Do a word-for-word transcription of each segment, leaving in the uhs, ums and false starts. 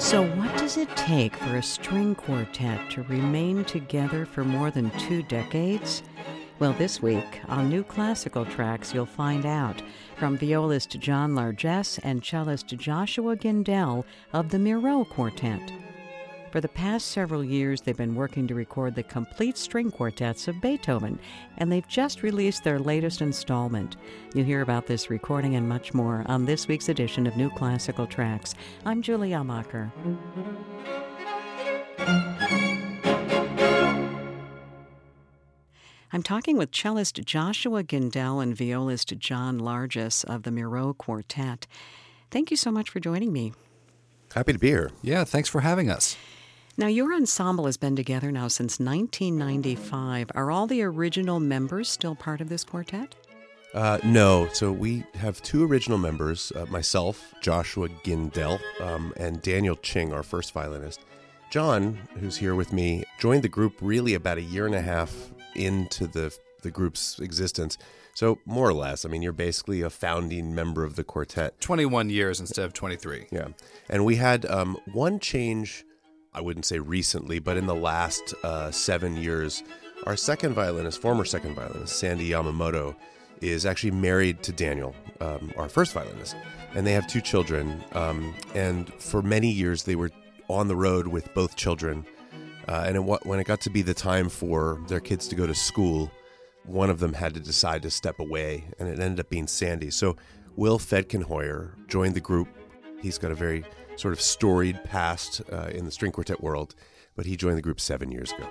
So what does it take for a string quartet to remain together for more than two decades? Well, this week on New Classical Tracks, you'll find out from violist John Largess and cellist Joshua Gindel of the Miro Quartet. For the past several years, they've been working to record the complete string quartets of Beethoven, and they've just released their latest installment. You'll hear about this recording and much more on this week's edition of New Classical Tracks. I'm Julie Amacher. I'm talking with cellist Joshua Gindel and violist John Largess of the Miro Quartet. Thank you so much for joining me. Happy to be here. Yeah, thanks for having us. Now, your ensemble has been together now since nineteen ninety-five. Are all the original members still part of this quartet? Uh, no. So we have two original members, uh, myself, Joshua Gindel, um, and Daniel Ching, our first violinist. John, who's here with me, joined the group really about a year and a half into the the group's existence. So more or less, I mean, you're basically a founding member of the quartet. twenty-one years instead of twenty-three. Yeah. And we had um, one change, I wouldn't say recently, but in the last uh, seven years, our second violinist, former second violinist, Sandy Yamamoto, is actually married to Daniel, um, our first violinist. And they have two children. Um, and for many years, they were on the road with both children. Uh, and it, when it got to be the time for their kids to go to school, one of them had to decide to step away, and it ended up being Sandy. So Will Fedkenhoyer joined the group. He's got a very sort of storied past uh, in the string quartet world, but he joined the group seven years ago.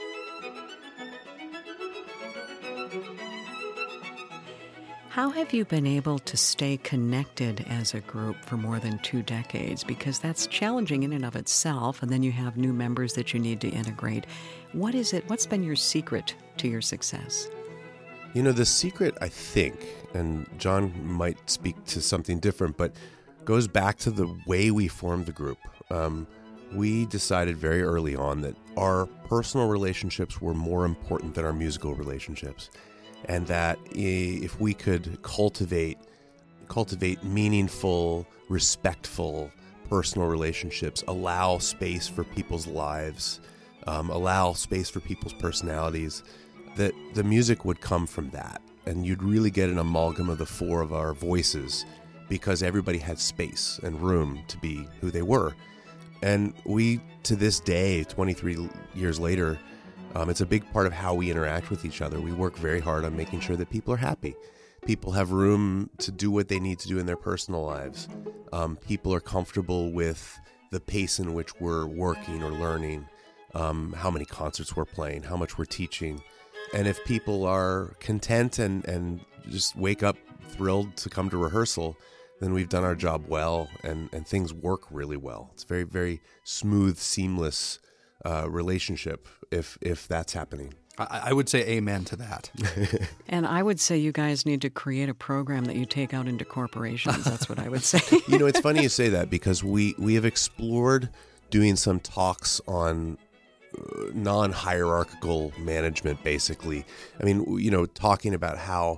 How have you been able to stay connected as a group for more than two decades? Because that's challenging in and of itself, and then you have new members that you need to integrate. What is it? What's been your secret to your success? You know, the secret, I think, and John might speak to something different, but goes back to the way we formed the group. Um, we decided very early on that our personal relationships were more important than our musical relationships. And that if we could cultivate cultivate meaningful, respectful, personal relationships, allow space for people's lives, um, allow space for people's personalities, that the music would come from that. And you'd really get an amalgam of the four of our voices because everybody had space and room to be who they were. And we, to this day, twenty-three years later, Um, it's a big part of how we interact with each other. We work very hard on making sure that people are happy. People have room to do what they need to do in their personal lives. Um, people are comfortable with the pace in which we're working or learning, um, how many concerts we're playing, how much we're teaching. And if people are content and, and just wake up thrilled to come to rehearsal, then we've done our job well, and, and things work really well. It's very, very smooth, seamless Uh, relationship if if that's happening. I, I would say amen to that. And I would say you guys need to create a program that you take out into corporations. That's what I would say. You know, it's funny you say that because we, we have explored doing some talks on uh, non-hierarchical management, basically. I mean, you know, talking about how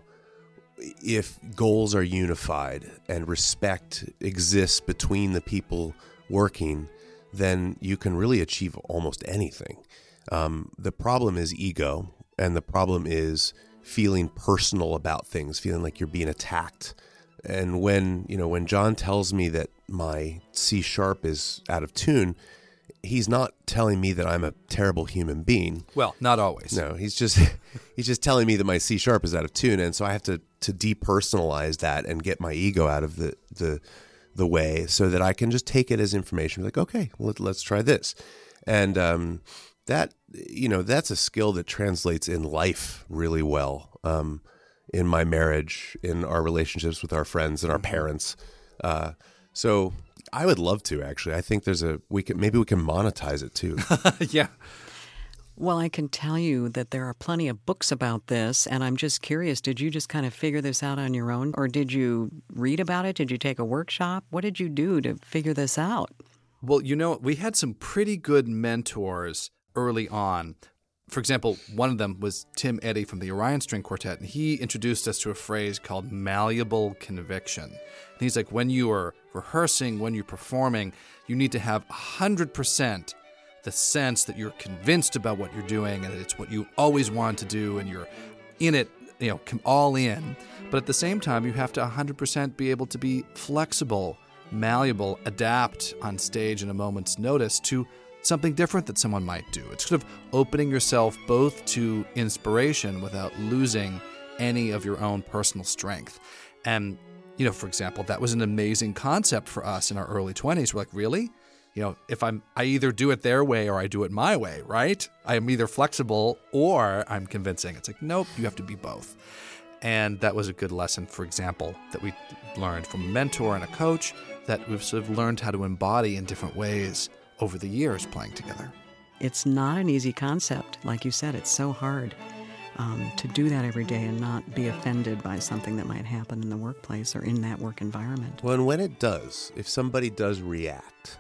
if goals are unified and respect exists between the people working, then you can really achieve almost anything. Um, the problem is ego, and the problem is feeling personal about things, feeling like you're being attacked. And when, you know, when John tells me that my C sharp is out of tune, he's not telling me that I'm a terrible human being. Well, not always. No, he's just he's just telling me that my C sharp is out of tune, and so I have to to depersonalize that and get my ego out of the the the way so that I can just take it as information. Like, okay, let, let's try this. And um, that, you know, that's a skill that translates in life really well. Um, in my marriage, in our relationships with our friends and our parents. Uh, so I would love to, actually. I think there's a, we can, maybe we can monetize it too. Yeah. Well, I can tell you that there are plenty of books about this, and I'm just curious, did you just kind of figure this out on your own, or did you read about it? Did you take a workshop? What did you do to figure this out? Well, you know, we had some pretty good mentors early on. for example, one of them was Tim Eddy from the Orion String Quartet, and he introduced us to a phrase called malleable conviction. And he's like, when you are rehearsing, when you're performing, you need to have one hundred percent the sense that you're convinced about what you're doing and that it's what you always wanted to do and you're in it, you know, all in. But at the same time, you have to one hundred percent be able to be flexible, malleable, adapt on stage in a moment's notice to something different that someone might do. It's sort of opening yourself both to inspiration without losing any of your own personal strength. And, you know, for example, that was an amazing concept for us in our early twenties. We're like, really? You know, if I'm, I either do it their way or I do it my way, right? I am either flexible or I'm convincing. It's like, nope, you have to be both. And that was a good lesson, for example, that we learned from a mentor and a coach that we've sort of learned how to embody in different ways over the years playing together. It's not an easy concept. Like you said, it's so hard um, to do that every day and not be offended by something that might happen in the workplace or in that work environment. Well, and when it does, if somebody does react,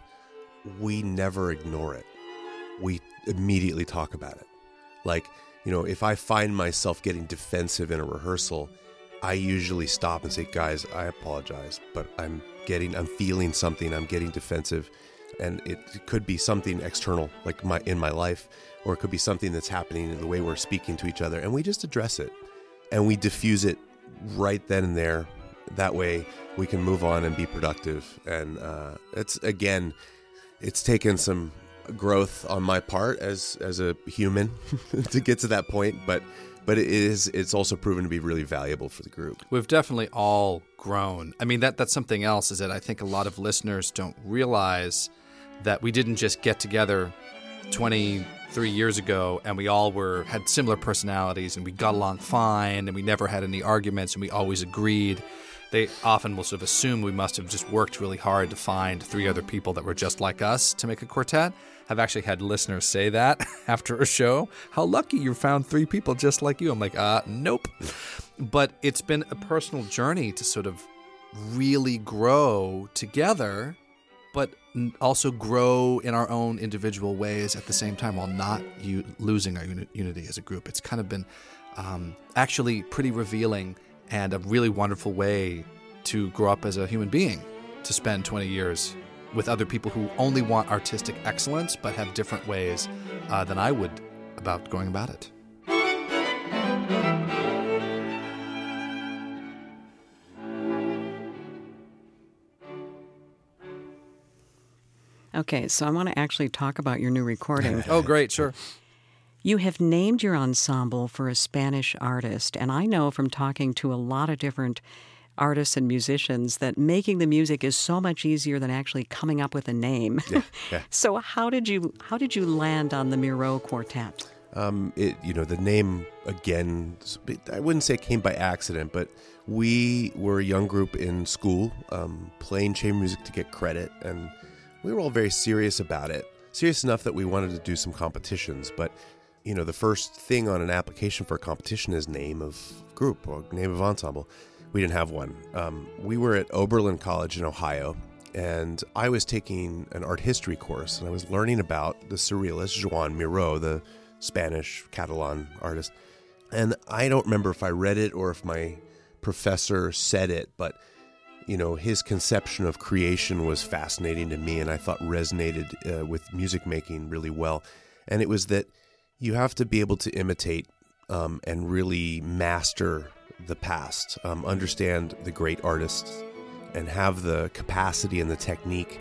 we never ignore it. We immediately talk about it. Like, you know, if I find myself getting defensive in a rehearsal, I usually stop and say, guys, I apologize, but I'm getting, I'm feeling something, I'm getting defensive. And it could be something external, like my in my life, or it could be something that's happening in the way we're speaking to each other. And we just address it and we diffuse it right then and there. That way we can move on and be productive. And uh, it's, again, it's taken some growth on my part as as a human to get to that point, but but it is it's also proven to be really valuable for the group. We've definitely all grown. I mean, that that's something else, is that I think a lot of listeners don't realize that we didn't just get together twenty-three years ago and we all were had similar personalities and we got along fine and we never had any arguments and we always agreed. They often will sort of assume we must have just worked really hard to find three other people that were just like us to make a quartet. I've actually had listeners say that after a show. How lucky you found three people just like you. I'm like, uh, nope. But it's been a personal journey to sort of really grow together, but also grow in our own individual ways at the same time while not u- losing our uni- unity as a group. It's kind of been um, actually pretty revealing and a really wonderful way to grow up as a human being, to spend twenty years with other people who only want artistic excellence but have different ways uh, than I would about going about it. Okay, so I want to actually talk about your new recording. Oh, great, sure. You have named your ensemble for a Spanish artist, and I know from talking to a lot of different artists and musicians that making the music is so much easier than actually coming up with a name. Yeah, yeah. So how did you how did you land on the Miró Quartet? Um, it you know the name again. I wouldn't say it came by accident, but we were a young group in school um, playing chamber music to get credit, and we were all very serious about it. Serious enough that we wanted to do some competitions, but you know, the first thing on an application for a competition is name of group or name of ensemble. We didn't have one. Um, we were at Oberlin College in Ohio, and I was taking an art history course, and I was learning about the surrealist Joan Miró, the Spanish Catalan artist. And I don't remember if I read it or if my professor said it, but you know, his conception of creation was fascinating to me, and I thought resonated uh, with music making really well. And it was that you have to be able to imitate um, and really master the past, um, understand the great artists, and have the capacity and the technique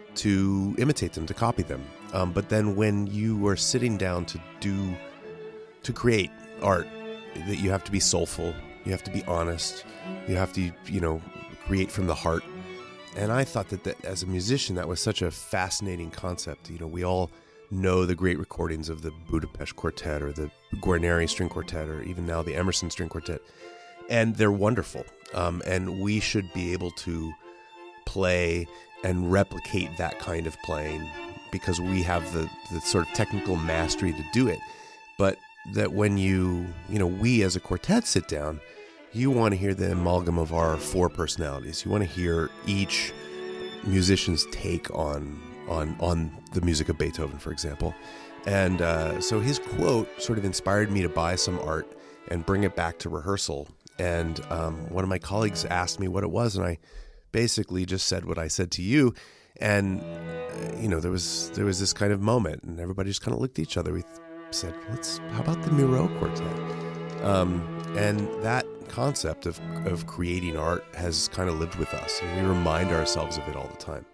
to imitate them, to copy them. Um, but then when you are sitting down to do, to create art, that you have to be soulful, you have to be honest, you have to, you know, create from the heart. And I thought that, that as a musician, that was such a fascinating concept. You know, we all know the great recordings of the Budapest Quartet or the Guarneri String Quartet or even now the Emerson String Quartet. And they're wonderful. Um, and we should be able to play and replicate that kind of playing because we have the, the sort of technical mastery to do it. But that when you, you know, we as a quartet sit down, you want to hear the amalgam of our four personalities. You want to hear each musician's take on on on the music of Beethoven, for example. And uh, so his quote sort of inspired me to buy some art and bring it back to rehearsal. And um, one of my colleagues asked me what it was, and I basically just said what I said to you. And, uh, you know, there was there was this kind of moment, and everybody just kind of looked at each other. We th- said, let's, how about the Miro Quartet? Um, and that concept of, of creating art has kind of lived with us, and we remind ourselves of it all the time.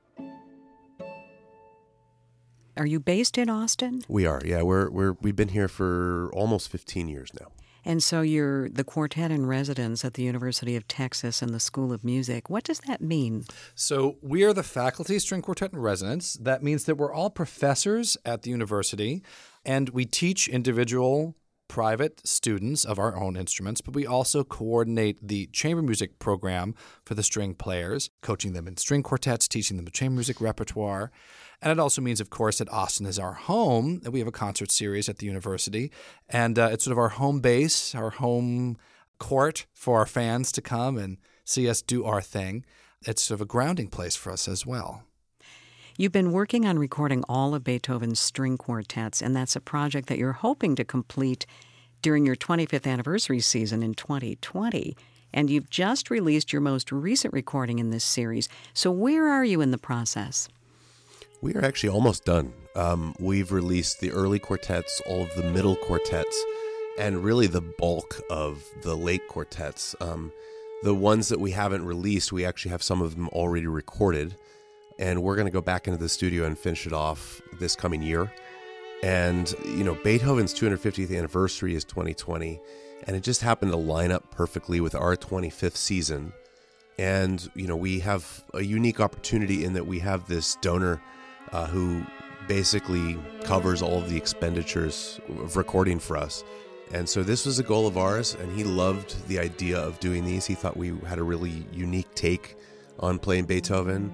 Are you based in Austin? We are, yeah. We're we're we've been here for almost fifteen years now. And so you're the quartet in residence at the University of Texas and the School of Music. What does that mean? So we are the faculty string quartet in residence. That means that we're all professors at the university, and we teach individual private students of our own instruments, but we also coordinate the chamber music program for the string players, coaching them in string quartets, teaching them the chamber music repertoire. And it also means, of course, that Austin is our home, that we have a concert series at the university, and uh, it's sort of our home base, our home court for our fans to come and see us do our thing. It's sort of a grounding place for us as well. You've been working on recording all of Beethoven's string quartets, and that's a project that you're hoping to complete during your twenty-fifth anniversary season in twenty twenty. And you've just released your most recent recording in this series. So where are you in the process? We are actually almost done. Um, we've released the early quartets, all of the middle quartets, and really the bulk of the late quartets. Um, the ones that we haven't released, we actually have some of them already recorded. And we're going to go back into the studio and finish it off this coming year. And, you know, Beethoven's two hundred fiftieth anniversary is twenty twenty, and it just happened to line up perfectly with our twenty-fifth season. And, you know, we have a unique opportunity in that we have this donor uh, who basically covers all of the expenditures of recording for us. And so this was a goal of ours, and he loved the idea of doing these. He thought we had a really unique take on playing Beethoven.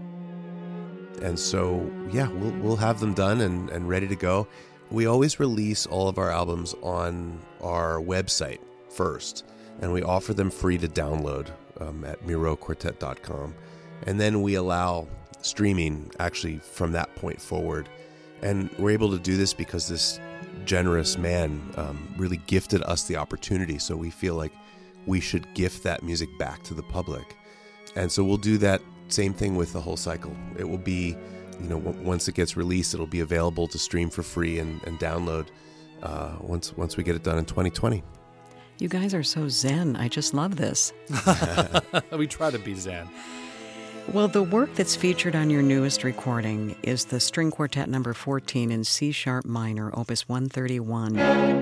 And so, yeah, we'll we'll have them done and, and ready to go. We always release all of our albums on our website first, and we offer them free to download um, at miro quartet dot com. And then we allow streaming actually from that point forward. And we're able to do this because this generous man um, really gifted us the opportunity, so we feel like we should gift that music back to the public. And so we'll do that same thing with the whole cycle. It will be, you know, w- once it gets released, it'll be available to stream for free and, and download uh, once once we get it done in twenty twenty. You guys are so zen. I just love this. We try to be zen. Well, the work that's featured on your newest recording is the String Quartet number fourteen in C-sharp minor, opus one thirty-one.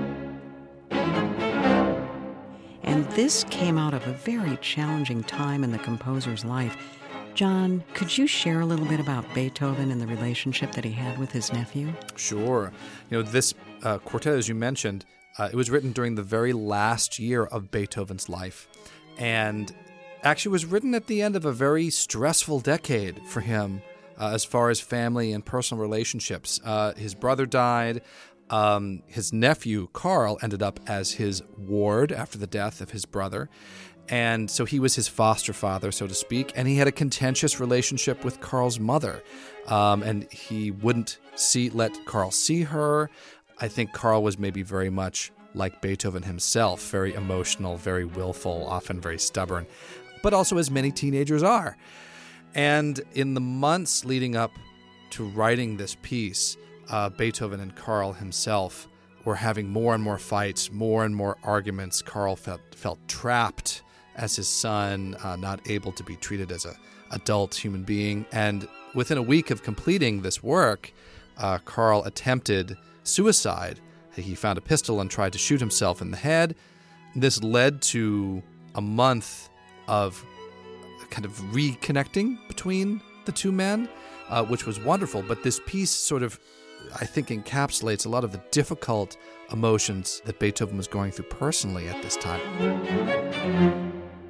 And this came out of a very challenging time in the composer's life. John, could you share a little bit about Beethoven and the relationship that he had with his nephew? Sure. You know, this uh, quartet, as you mentioned, uh, it was written during the very last year of Beethoven's life, and actually was written at the end of a very stressful decade for him uh, as far as family and personal relationships. Uh, his brother died. Um, his nephew, Carl, ended up as his ward after the death of his brother. And so he was his foster father, so to speak, and he had a contentious relationship with Carl's mother. Um, and he wouldn't see let Carl see her. I think Carl was maybe very much like Beethoven himself, very emotional, very willful, often very stubborn, but also as many teenagers are. And in the months leading up to writing this piece, uh, Beethoven and Carl himself were having more and more fights, more and more arguments. Carl felt felt trapped as his son, uh, not able to be treated as an adult human being. And within a week of completing this work, uh, Carl attempted suicide. He found a pistol and tried to shoot himself in the head. This led to a month of kind of reconnecting between the two men, uh, which was wonderful. But this piece sort of, I think, encapsulates a lot of the difficult emotions that Beethoven was going through personally at this time.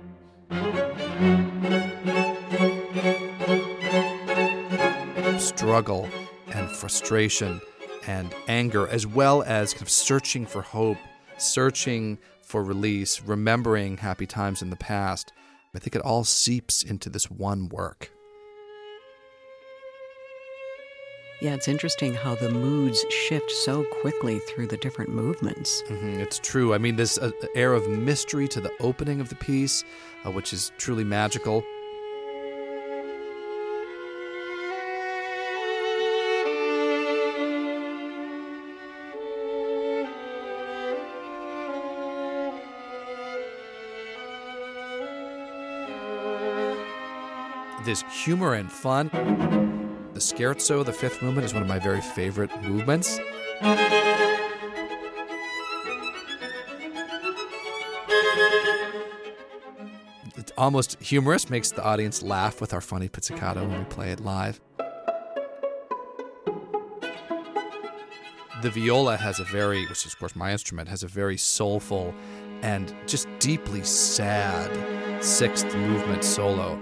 Struggle and frustration and anger, as well as kind of searching for hope, searching for release, remembering happy times in the past. I think it all seeps into this one work. Yeah, it's interesting how the moods shift so quickly through the different movements. Mm-hmm, it's true. I mean, there's an air of mystery to the opening of the piece, uh, which is truly magical. There's humor and fun. The scherzo, the fifth movement, is one of my very favorite movements. It's almost humorous, makes the audience laugh with our funny pizzicato when we play it live. The viola has a very, which is of course my instrument, has a very soulful and just deeply sad sixth movement solo.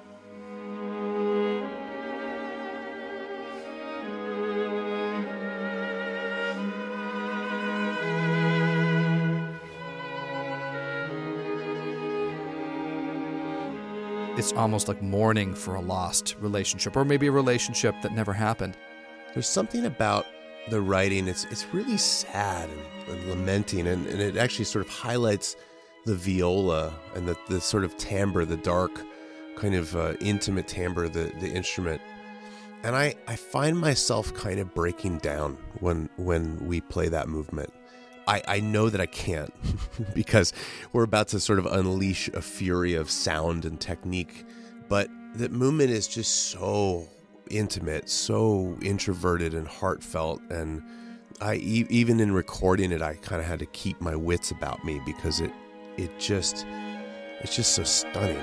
It's almost like mourning for a lost relationship, or maybe a relationship that never happened. There's something about the writing, it's it's really sad and, and lamenting, and, and it actually sort of highlights the viola and the, the sort of timbre, the dark, kind of uh, intimate timbre, the, the instrument. And I, I find myself kind of breaking down when when we play that movement. I, I know that I can't because we're about to sort of unleash a fury of sound and technique, but the movement is just so intimate, so introverted and heartfelt, and I e- even in recording it, I kind of had to keep my wits about me because it it just it's just so stunning.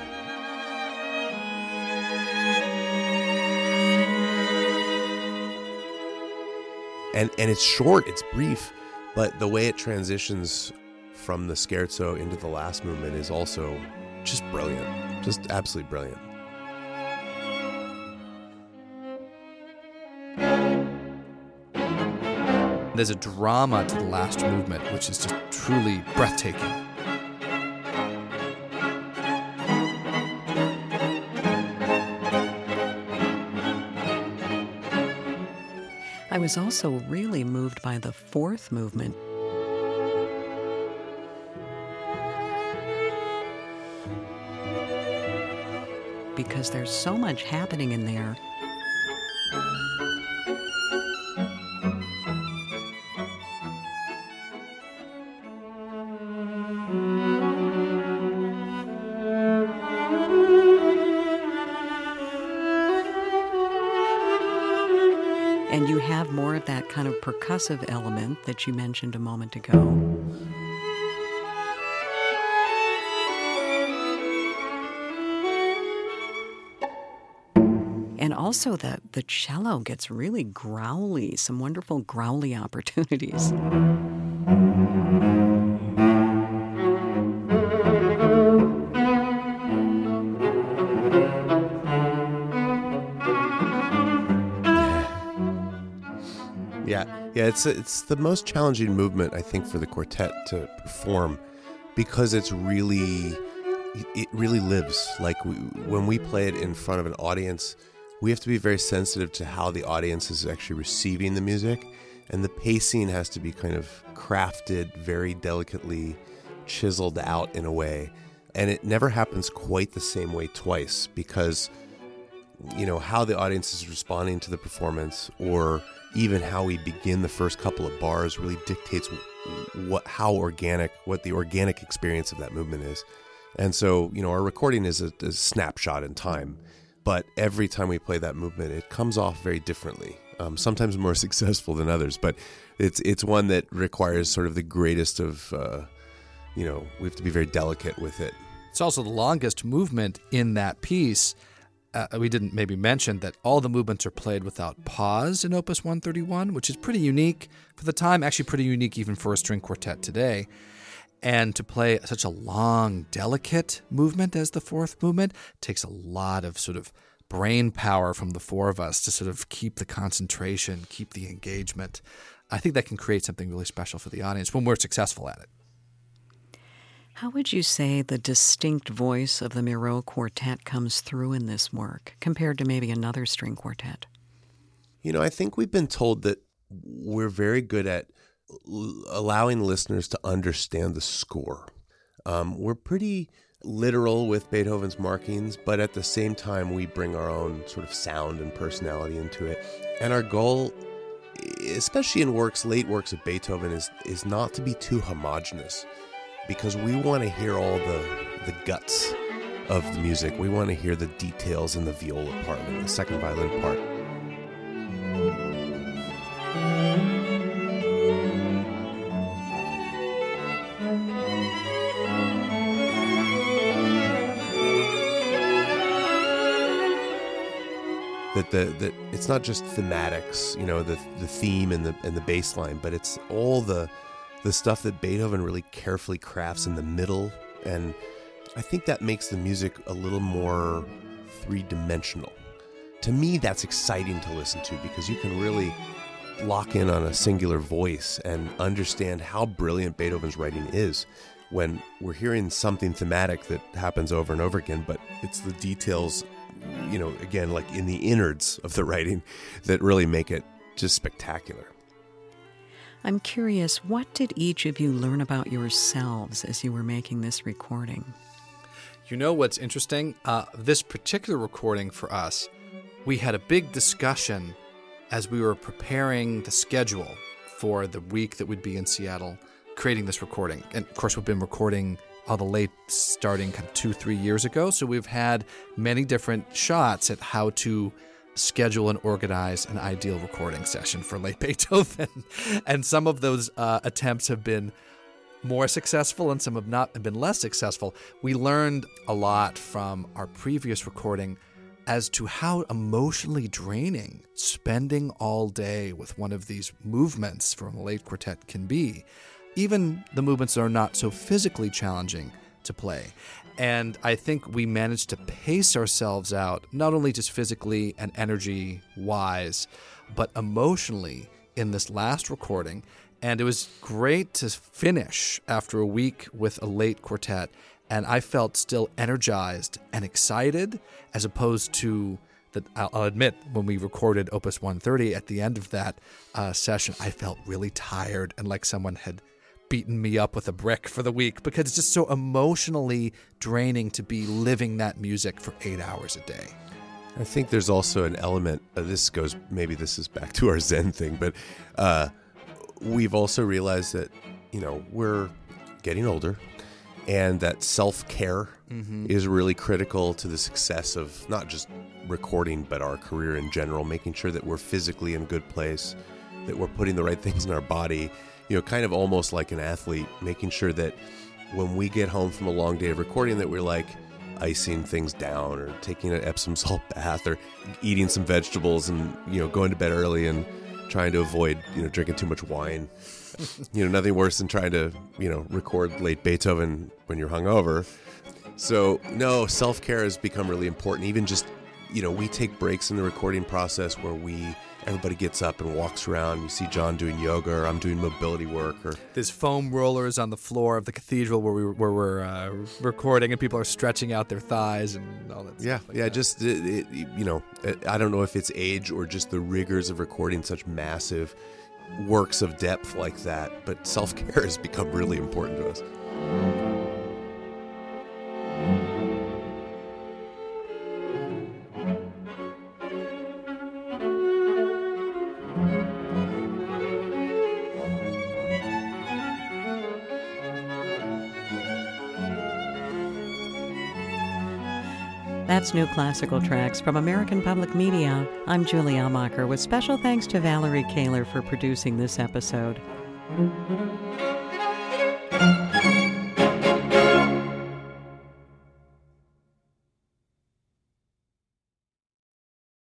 And and it's short, it's brief. But the way it transitions from the scherzo into the last movement is also just brilliant. Just absolutely brilliant. There's a drama to the last movement, which is just truly breathtaking. I was also really moved by the fourth movement. Because there's so much happening in there. And you have more of that kind of percussive element that you mentioned a moment ago. And also the, the cello gets really growly, some wonderful growly opportunities. Yeah, yeah, it's it's the most challenging movement I think for the quartet to perform because it's really it really lives. Like we, when we play it in front of an audience, we have to be very sensitive to how the audience is actually receiving the music, and the pacing has to be kind of crafted very delicately, chiseled out in a way, and it never happens quite the same way twice because you know how the audience is responding to the performance, or even how we begin the first couple of bars really dictates what how organic what the organic experience of that movement is. And so you know our recording is a, a snapshot in time, but every time we play that movement it comes off very differently, um, sometimes more successful than others, but it's it's one that requires sort of the greatest of uh, you know we have to be very delicate with it. It's also the longest movement in that piece. Uh, we didn't maybe mention that all the movements are played without pause in Opus one thirty-one, which is pretty unique for the time, actually pretty unique even for a string quartet today. And to play such a long, delicate movement as the fourth movement takes a lot of sort of brain power from the four of us to sort of keep the concentration, keep the engagement. I think that can create something really special for the audience when we're successful at it. How would you say the distinct voice of the Miro Quartet comes through in this work compared to maybe another string quartet? You know, I think we've been told that we're very good at l- allowing listeners to understand the score. Um, we're pretty literal with Beethoven's markings, but at the same time, we bring our own sort of sound and personality into it. And our goal, especially in works, late works of Beethoven, is is not to be too homogenous, because we want to hear all the the guts of the music. We want to hear the details in the viola part and the second violin part. That the that it's not just thematics, you know, the the theme and the and the bass line, but it's all the the stuff that Beethoven really carefully crafts in the middle, and I think that makes the music a little more three-dimensional. To me, that's exciting to listen to, because you can really lock in on a singular voice and understand how brilliant Beethoven's writing is when we're hearing something thematic that happens over and over again, but it's the details, you know, again, like in the innards of the writing, that really make it just spectacular. I'm curious, what did each of you learn about yourselves as you were making this recording? You know what's interesting? Uh, this particular recording for us, we had a big discussion as we were preparing the schedule for the week that we'd be in Seattle, creating this recording. And of course, we've been recording all the late starting kind of two, three years ago. So we've had many different shots at how to schedule and organize an ideal recording session for late Beethoven. And some of those uh, attempts have been more successful and some have not have been less successful. We learned a lot from our previous recording as to how emotionally draining spending all day with one of these movements from a late quartet can be. Even the movements that are not so physically challenging to play. And I think we managed to pace ourselves out, not only just physically and energy-wise, but emotionally in this last recording. And it was great to finish after a week with a late quartet. And I felt still energized and excited, as opposed to, that I'll admit, when we recorded Opus one thirty, at the end of that uh, session, I felt really tired and like someone had beaten me up with a brick for the week, because it's just so emotionally draining to be living that music for eight hours a day. I think there's also an element, uh, this goes, maybe this is back to our Zen thing, but uh, we've also realized that, you know, we're getting older, and that self-care mm-hmm. is really critical to the success of not just recording, but our career in general, making sure that we're physically in a good place, that we're putting the right things in our body, you know, kind of almost like an athlete, making sure that when we get home from a long day of recording that we're like icing things down or taking an Epsom salt bath or eating some vegetables and, you know, going to bed early and trying to avoid, you know, drinking too much wine. You know, nothing worse than trying to, you know, record late Beethoven when you're hungover. So, no, self-care has become really important. Even just, you know, we take breaks in the recording process where we, everybody gets up and walks around. You see John doing yoga, or I'm doing mobility work. Or there's foam rollers on the floor of the cathedral where, we, where we're uh, recording, and people are stretching out their thighs and all that yeah, stuff. Like yeah, that. just, it, it, you know, I don't know if it's age or just the rigors of recording such massive works of depth like that, but self-care has become really important to us. That's New Classical Tracks from American Public Media. I'm Julie Almacher, with special thanks to Valerie Kaler for producing this episode.